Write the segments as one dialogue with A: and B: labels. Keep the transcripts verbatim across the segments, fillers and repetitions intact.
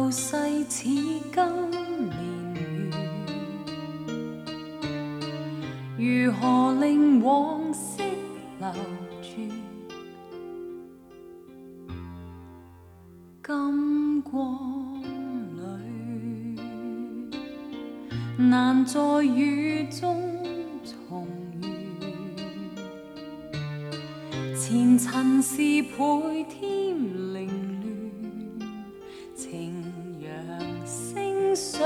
A: 流逝似今年月，如何令往昔留住？金光里，难在雨中重遇。前尘是倍添凌乱，情阳星相，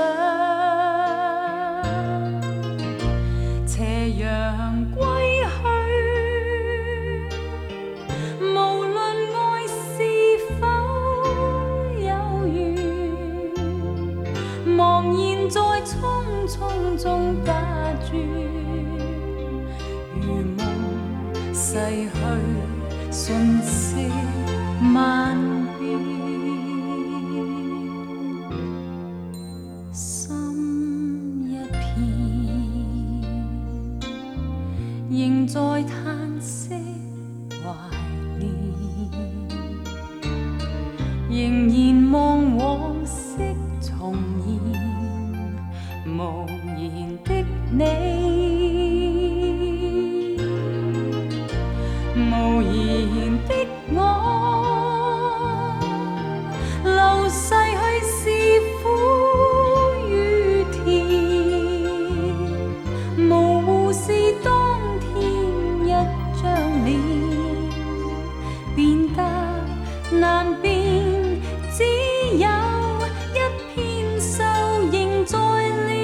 A: 斜阳归去。无论爱是否有缘，茫然在匆匆中打转，如梦逝去，瞬息万变。心一片，仍在叹息怀念，仍然望往昔重现，无言的你，无言的我，流逝去是苦与甜，模糊是當天一張臉，變得難辨，只有一片愁仍在臉。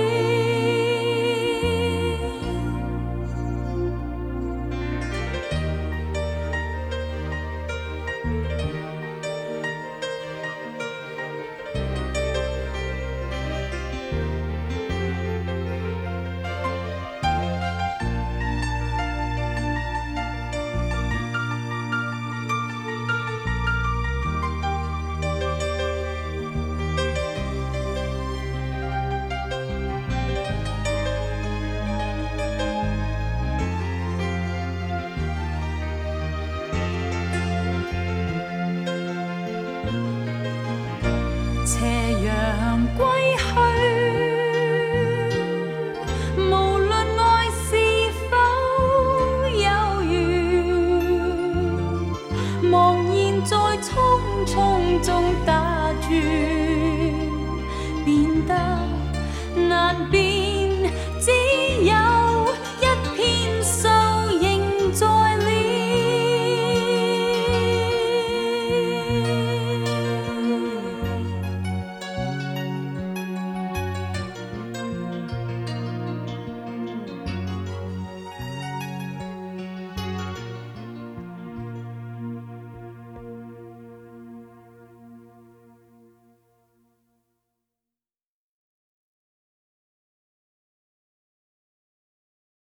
A: 斜陽歸去，無論愛是否有緣，茫然在匆匆中打轉，變得難辨。